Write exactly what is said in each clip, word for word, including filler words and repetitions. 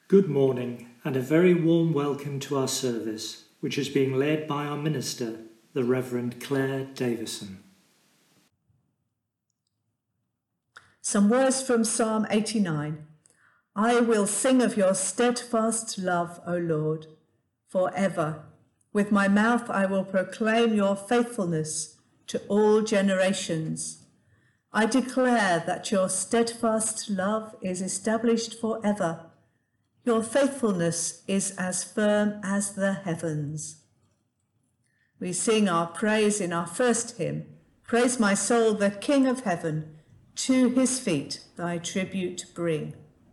Good morning and a very warm welcome to our service, which is being led by our minister, the Reverend Claire Davison. Some words from Psalm eighty-nine. I will sing of your steadfast love, O Lord, forever. With my mouth I will proclaim your faithfulness to all generations. I declare that your steadfast love is established forever. Your faithfulness is as firm as the heavens. We sing our praise in our first hymn. Praise my soul, the King of heaven. To his feet thy tribute bring.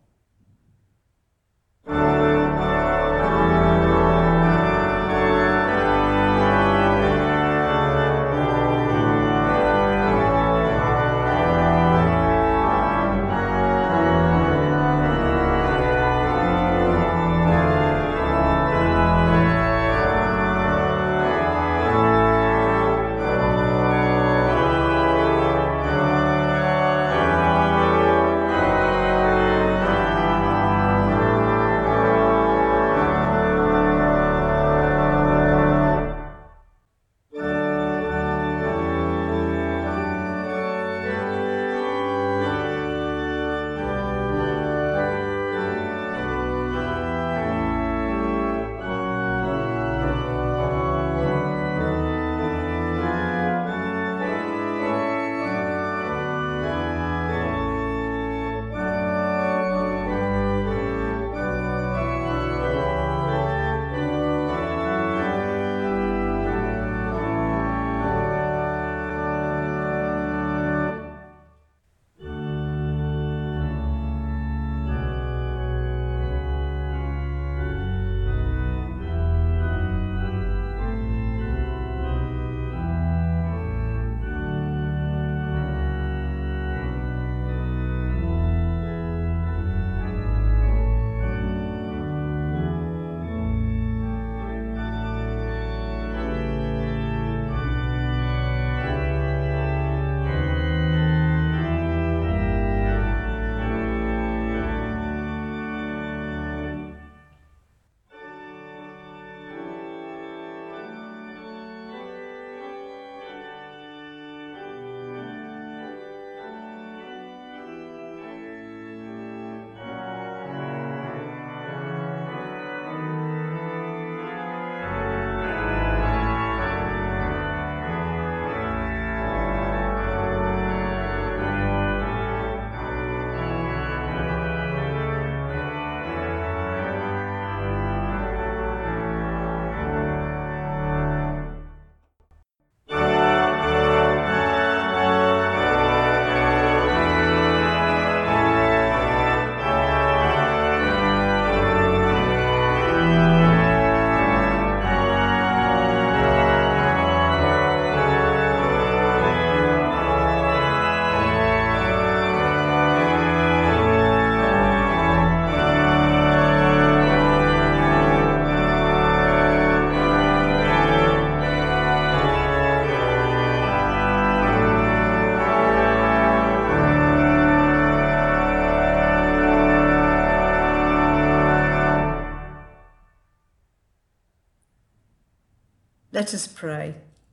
Let us pray.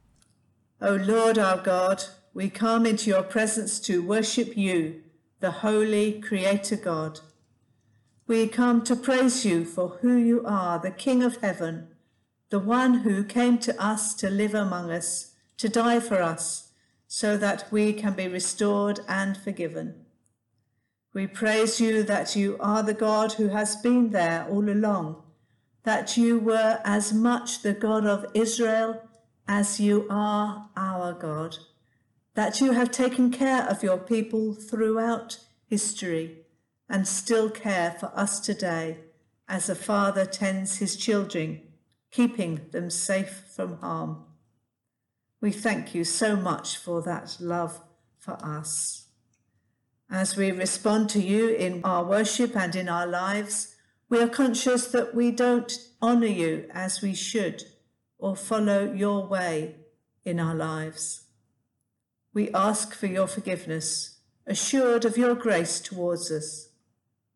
O Lord our God, we come into your presence to worship you, the holy Creator God. We come to praise you for who you are, the King of heaven, the one who came to us to live among us, to die for us, so that we can be restored and forgiven. We praise you that you are the God who has been there all along, that you were as much the God of Israel as you are our God, that you have taken care of your people throughout history and still care for us today as a father tends his children, keeping them safe from harm. We thank you so much for that love for us. As we respond to you in our worship and in our lives, we are conscious that we don't honour you as we should or follow your way in our lives. We ask for your forgiveness, assured of your grace towards us.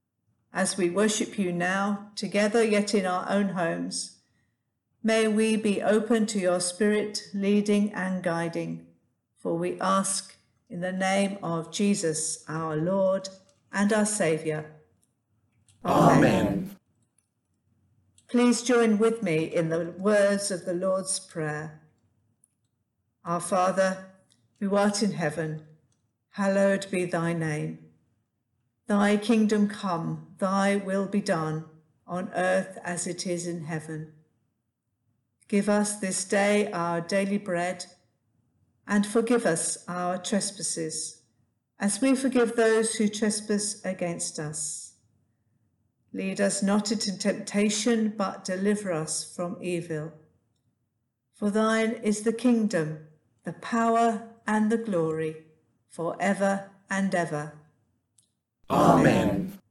as we worship you now, together yet in our own homes, may we be open to your Spirit leading and guiding, for we ask in the name of Jesus, our Lord and our Saviour. Amen. Amen. Please join with me in the words of the Lord's Prayer. Our Father, who art in heaven, hallowed be thy name. Thy kingdom come, thy will be done, on earth as it is in heaven. Give us this day our daily bread, and forgive us our trespasses, as we forgive those who trespass against us. Lead us not into temptation, but deliver us from evil. For thine is the kingdom, the power, and the glory, for ever and ever. Amen.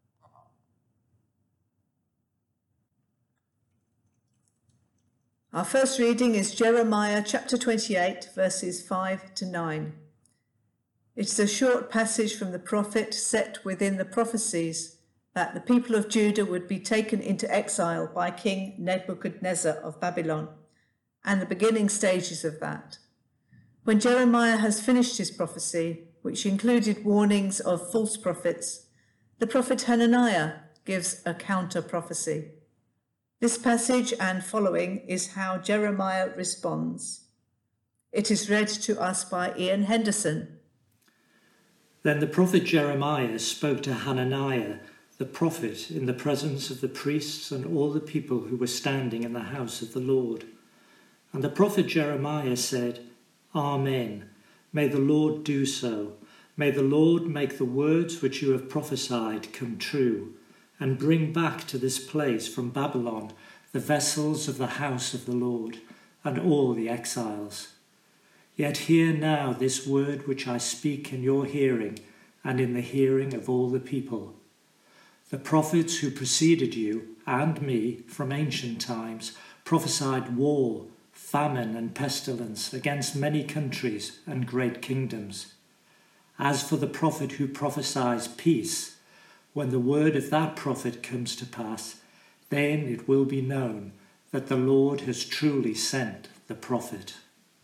Our first reading is Jeremiah chapter twenty-eight, verses five to nine. It's a short passage from the prophet set within the prophecies that the people of Judah would be taken into exile by King Nebuchadnezzar of Babylon, and the beginning stages of that. When Jeremiah has finished his prophecy, which included warnings of false prophets, the prophet Hananiah gives a counter-prophecy. This passage and following is how Jeremiah responds. It is read to us by Ian Henderson. Then the prophet Jeremiah spoke to Hananiah, the prophet, in the presence of the priests and all the people who were standing in the house of the Lord. And the prophet Jeremiah said, Amen. May the Lord do so. May the Lord make the words which you have prophesied come true, and bring back to this place from Babylon the vessels of the house of the Lord, and all the exiles. Yet hear now this word which I speak in your hearing, and in the hearing of all the people. The prophets who preceded you, and me, from ancient times, prophesied war, famine, and pestilence against many countries and great kingdoms. As for the prophet who prophesies peace, when the word of that prophet comes to pass, then it will be known that the Lord has truly sent the prophet.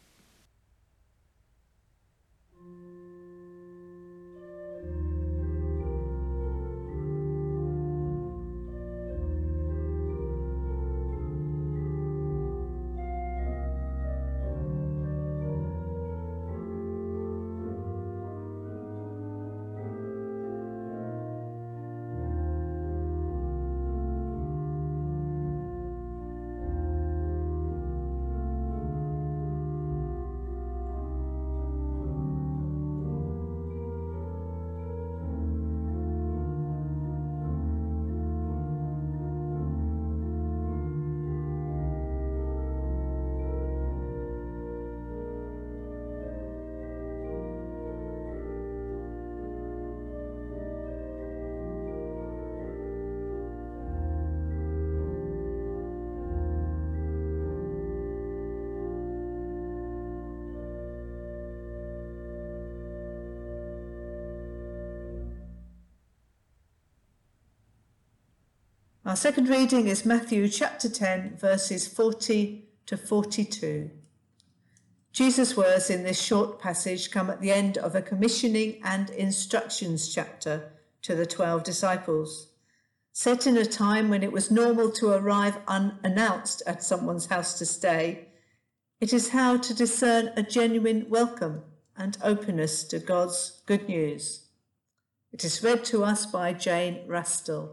Our second reading is Matthew chapter ten, verses forty to forty-two. Jesus' words in this short passage come at the end of a commissioning and instructions chapter to the twelve disciples. Set in a time when it was normal to arrive unannounced at someone's house to stay, it is how to discern a genuine welcome and openness to God's good news. It is read to us by Jane Rastall.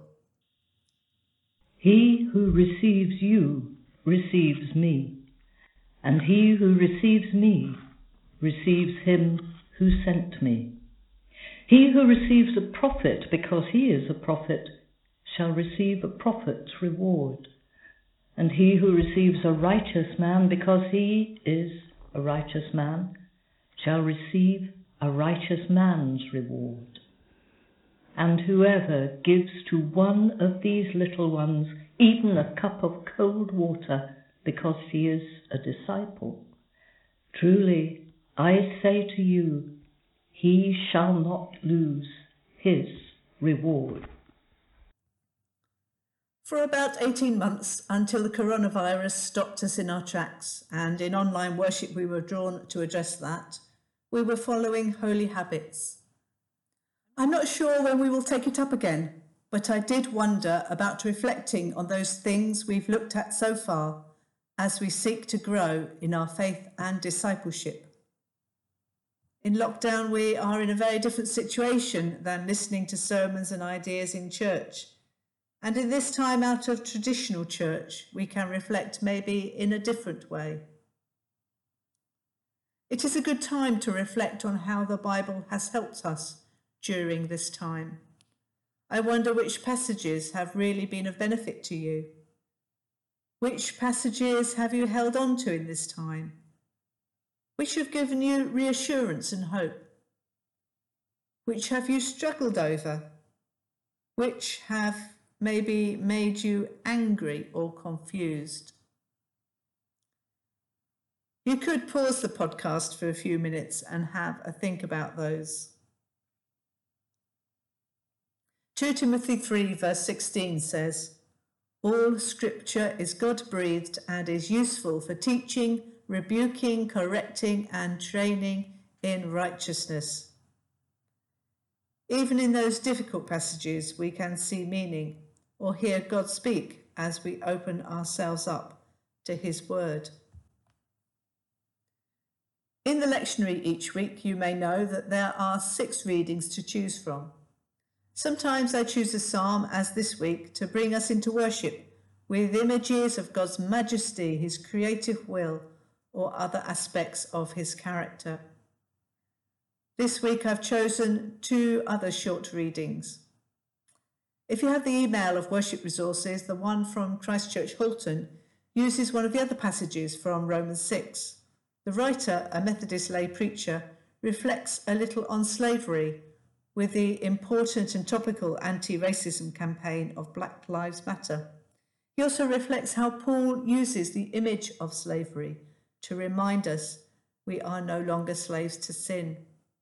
He who receives you receives me, and he who receives me receives him who sent me. He who receives a prophet because he is a prophet shall receive a prophet's reward, and he who receives a righteous man because he is a righteous man shall receive a righteous man's reward. And whoever gives to one of these little ones even a cup of cold water because he is a disciple, truly I say to you, he shall not lose his reward. For about eighteen months, until the coronavirus stopped us in our tracks, and in online worship we were drawn to address that, we were following holy habits. I'm not sure when we will take it up again, but I did wonder about reflecting on those things we've looked at so far as we seek to grow in our faith and discipleship. In lockdown, we are in a very different situation than listening to sermons and ideas in church. And in this time out of traditional church, we can reflect maybe in a different way. It is a good time to reflect on how the Bible has helped us during this time. I wonder which passages have really been of benefit to you. Which passages have you held on to in this time? Which have given you reassurance and hope? Which have you struggled over? Which have maybe made you angry or confused? You could pause the podcast for a few minutes and have a think about those. Second Timothy three verse sixteen says, "All scripture is God-breathed and is useful for teaching, rebuking, correcting and training in righteousness." Even in those difficult passages, we can see meaning or hear God speak as we open ourselves up to his word. In the lectionary each week, you may know that there are six readings to choose from. Sometimes I choose a psalm, as this week, to bring us into worship with images of God's majesty, his creative will, or other aspects of his character. This week I've chosen two other short readings. If you have the email of worship resources, the one from Christchurch Halton uses one of the other passages from Romans six. The writer, a Methodist lay preacher, reflects a little on slavery with the important and topical anti-racism campaign of Black Lives Matter. He also reflects how Paul uses the image of slavery to remind us we are no longer slaves to sin.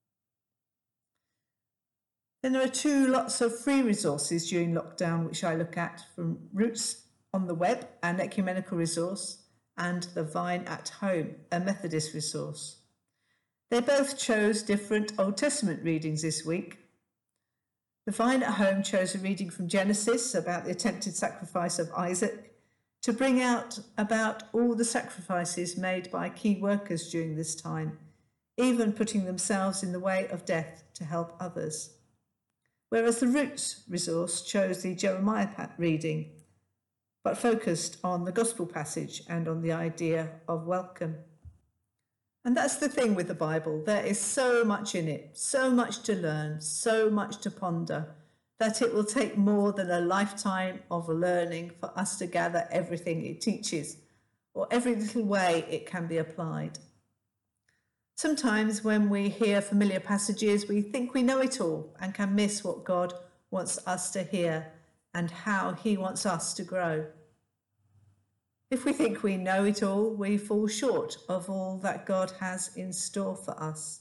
Then there are two lots of free resources during lockdown which I look at, from Roots on the Web, an ecumenical resource, and The Vine at Home, a Methodist resource. They both chose different Old Testament readings this week. The Vine at Home chose a reading from Genesis about the attempted sacrifice of Isaac to bring out about all the sacrifices made by key workers during this time, even putting themselves in the way of death to help others. Whereas the Roots resource chose the Jeremiah reading, but focused on the gospel passage and on the idea of welcome. And that's the thing with the Bible. There is so much in it, so much to learn, so much to ponder, that it will take more than a lifetime of learning for us to gather everything it teaches, or every little way it can be applied. Sometimes when we hear familiar passages, we think we know it all and can miss what God wants us to hear and how he wants us to grow. If we think we know it all, we fall short of all that God has in store for us.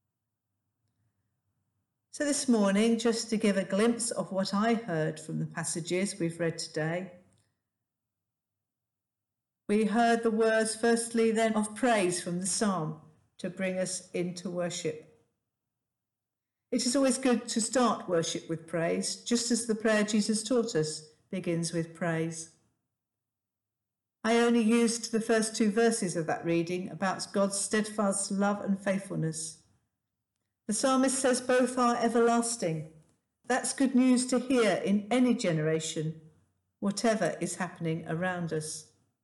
So this morning, just to give a glimpse of what I heard from the passages we've read today, we heard the words firstly then of praise from the psalm to bring us into worship. It is always good to start worship with praise, just as the prayer Jesus taught us begins with praise. I only used the first two verses of that reading about God's steadfast love and faithfulness. The psalmist says both are everlasting. That's good news to hear in any generation, whatever is happening around us.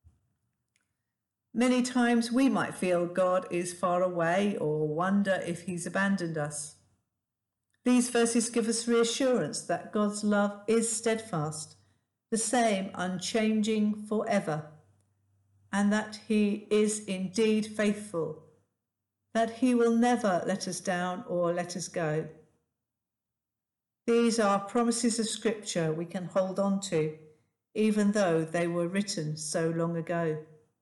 Many times we might feel God is far away or wonder if he's abandoned us. These verses give us reassurance that God's love is steadfast, the same, unchanging forever, and that he is indeed faithful, that he will never let us down or let us go. These are promises of Scripture we can hold on to, even though they were written so long ago.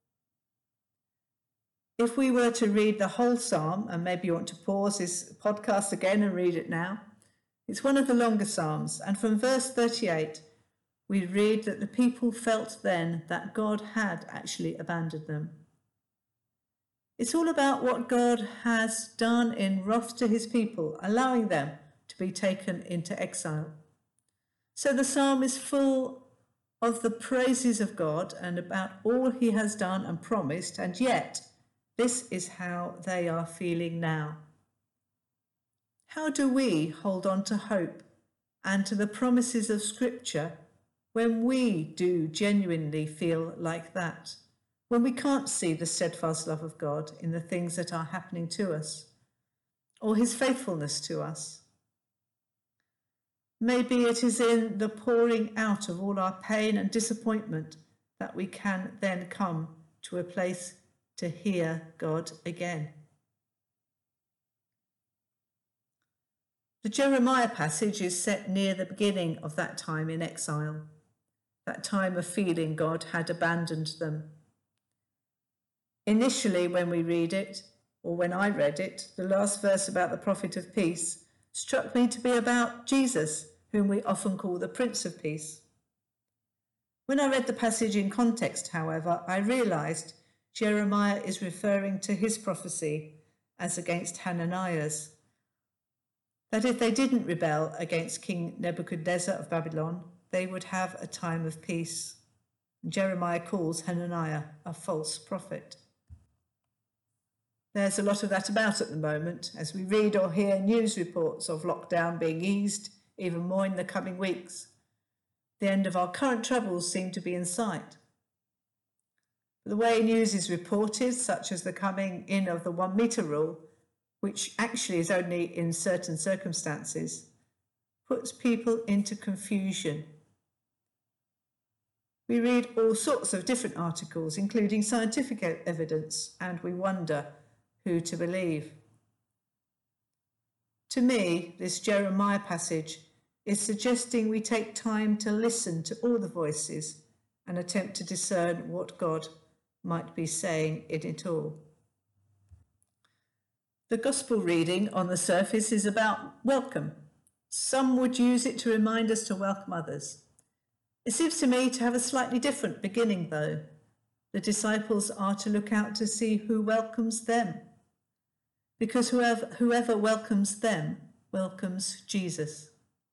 If we were to read the whole psalm, and maybe you want to pause this podcast again and read it now, it's one of the longer psalms, and from verse thirty-eight, we read that the people felt then that God had actually abandoned them. It's all about what God has done in wrath to his people, allowing them to be taken into exile. So the psalm is full of the praises of God and about all he has done and promised, and yet this is how they are feeling now. How do we hold on to hope and to the promises of Scripture when we do genuinely feel like that? When we can't see the steadfast love of God in the things that are happening to us, or his faithfulness to us? Maybe it is in the pouring out of all our pain and disappointment that we can then come to a place to hear God again. The Jeremiah passage is set near the beginning of that time in exile, that time of feeling God had abandoned them. Initially, when we read it, or when I read it, the last verse about the prophet of peace struck me to be about Jesus, whom we often call the Prince of Peace. When I read the passage in context, however, I realised Jeremiah is referring to his prophecy as against Hananiah's, that if they didn't rebel against King Nebuchadnezzar of Babylon, they would have a time of peace. Jeremiah calls Hananiah a false prophet. There's a lot of that about at the moment, as we read or hear news reports of lockdown being eased even more in the coming weeks. The end of our current troubles seem to be in sight. The way news is reported, such as the coming in of the one metre rule, which actually is only in certain circumstances, puts people into confusion. We read all sorts of different articles, including scientific evidence, and we wonder who to believe. To me, this Jeremiah passage is suggesting we take time to listen to all the voices and attempt to discern what God might be saying in it all. The gospel reading on the surface is about welcome. Some would use it to remind us to welcome others. It seems to me to have a slightly different beginning, though. The disciples are to look out to see who welcomes them, because whoever, whoever welcomes them welcomes Jesus.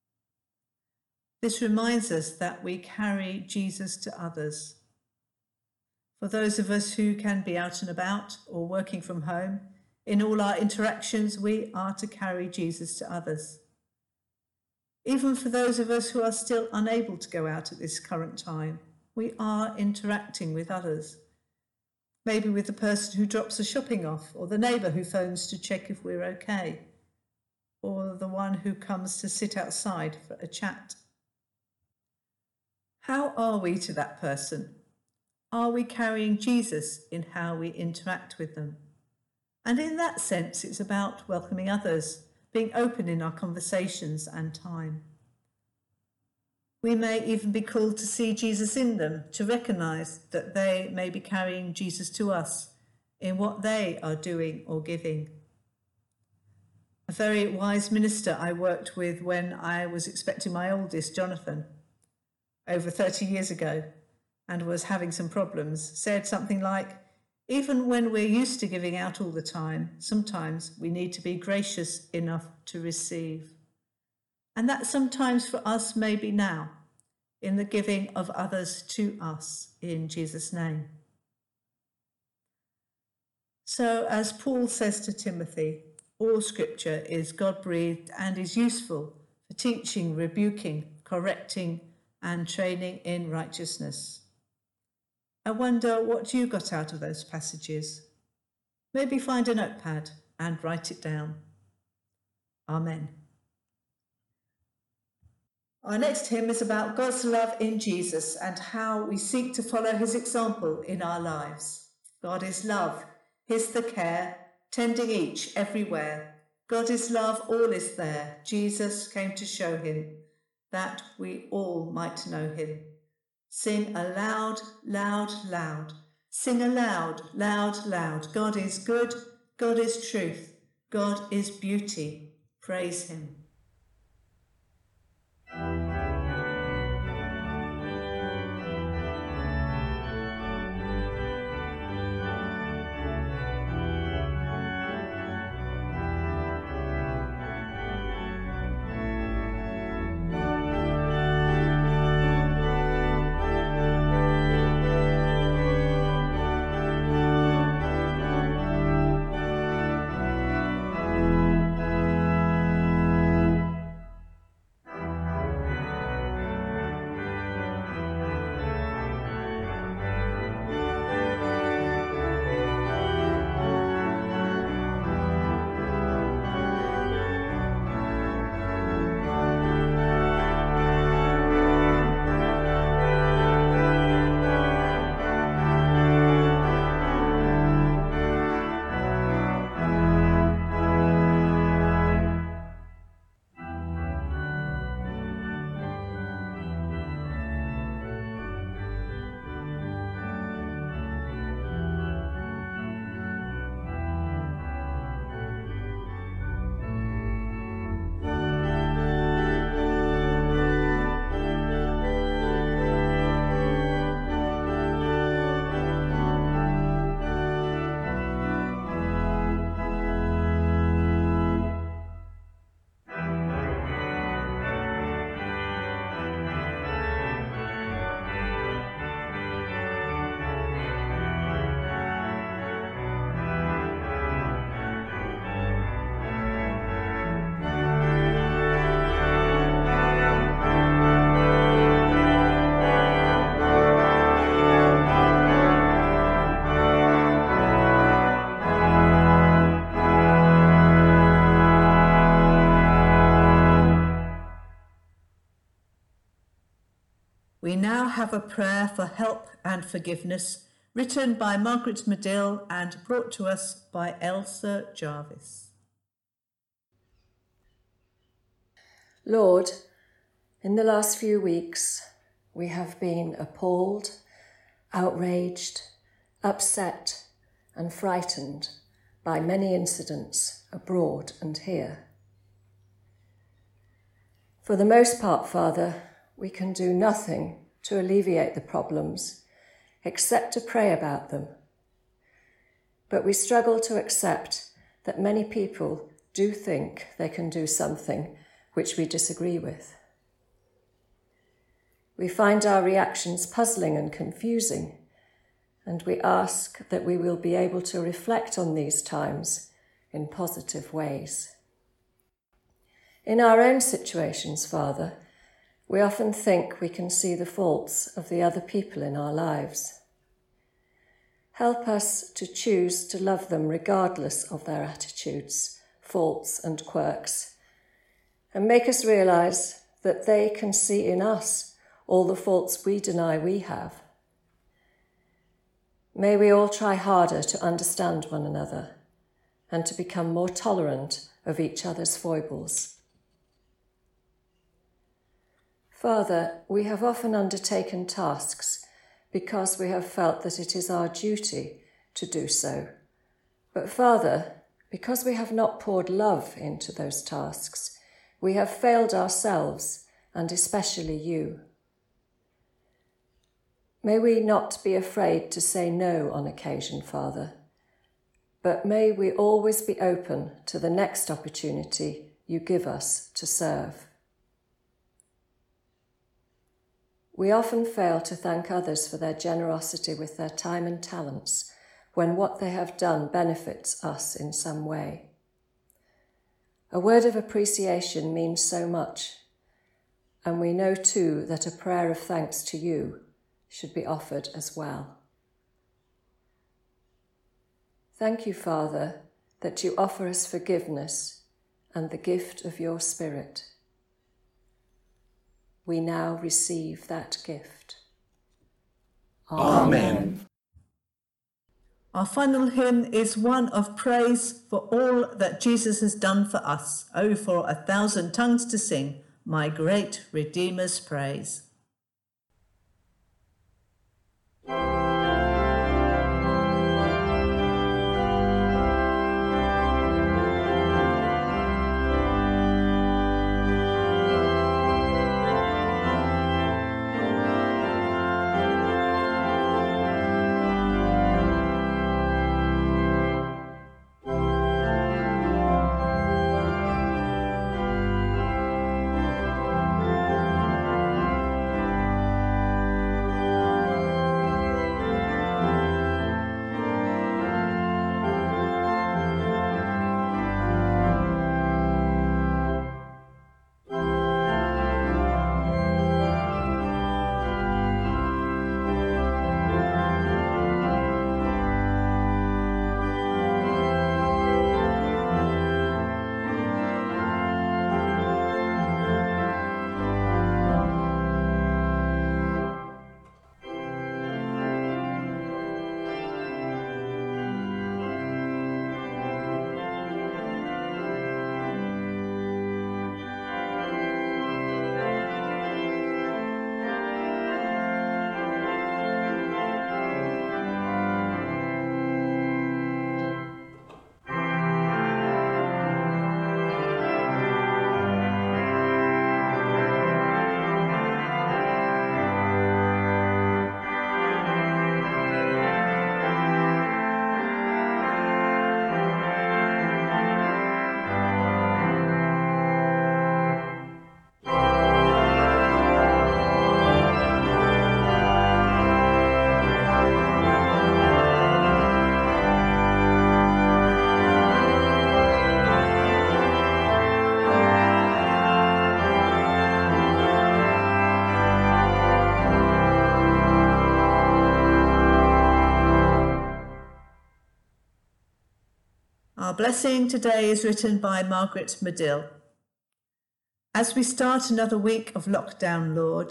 This reminds us that we carry Jesus to others. For those of us who can be out and about or working from home, in all our interactions, we are to carry Jesus to others. Even for those of us who are still unable to go out at this current time, we are interacting with others. Maybe with the person who drops the shopping off, or the neighbour who phones to check if we're okay, or the one who comes to sit outside for a chat. How are we to that person? Are we carrying Jesus in how we interact with them? And in that sense, it's about welcoming others, being open in our conversations and time. We may even be called to see Jesus in them, to recognise that they may be carrying Jesus to us in what they are doing or giving. A very wise minister I worked with when I was expecting my oldest, Jonathan, over thirty years ago, and was having some problems, said something like, even when we're used to giving out all the time, sometimes we need to be gracious enough to receive. And that sometimes for us may be now, in the giving of others to us in Jesus' name. So, as Paul says to Timothy, all scripture is God-breathed and is useful for teaching, rebuking, correcting, and training in righteousness. I wonder what you got out of those passages. Maybe find a notepad and write it down. Amen. Our next hymn is about God's love in Jesus and how we seek to follow his example in our lives. God is love, his the care, tending each everywhere. God is love, all is there. Jesus came to show him, that we all might know him. Sing aloud, loud, loud. Sing aloud, loud, loud. God is good, God is truth, God is beauty. Praise him. We now have a prayer for help and forgiveness, written by Margaret Medill and brought to us by Elsa Jarvis. Lord, in the last few weeks, we have been appalled, outraged, upset, and frightened by many incidents abroad and here. For the most part, Father, we can do nothing to alleviate the problems except to pray about them. But we struggle to accept that many people do think they can do something which we disagree with. We find our reactions puzzling and confusing, and we ask that we will be able to reflect on these times in positive ways. In our own situations, Father, we often think we can see the faults of the other people in our lives. Help us to choose to love them regardless of their attitudes, faults and quirks, and make us realise that they can see in us all the faults we deny we have. May we all try harder to understand one another and to become more tolerant of each other's foibles. Father, we have often undertaken tasks because we have felt that it is our duty to do so. But Father, because we have not poured love into those tasks, we have failed ourselves and especially you. May we not be afraid to say no on occasion, Father, but may we always be open to the next opportunity you give us to serve. We often fail to thank others for their generosity with their time and talents when what they have done benefits us in some way. A word of appreciation means so much, and we know too that a prayer of thanks to you should be offered as well. Thank you, Father, that you offer us forgiveness and the gift of your Spirit. We now receive that gift. Amen. Our final hymn is one of praise for all that Jesus has done for us. Oh, for a thousand tongues to sing my great Redeemer's praise. Our blessing today is written by Margaret Medill. As we start another week of lockdown, Lord,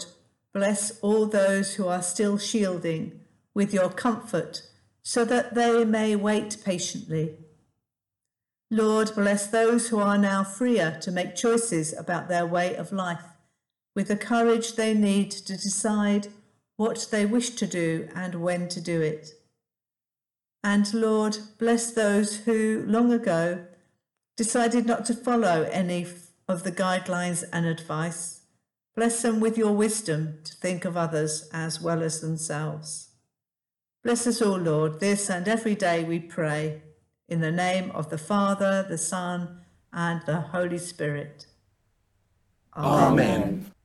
Bless all those who are still shielding with your comfort, so that they may wait patiently. Lord, bless those who are now freer to make choices about their way of life, with the courage they need to decide what they wish to do and when to do it. And Lord, bless those who, long ago, decided not to follow any of the guidelines and advice. Bless them with your wisdom to think of others as well as themselves. Bless us all, Lord, this and every day we pray, in the name of the Father, the Son, and the Holy Spirit. Amen. Amen.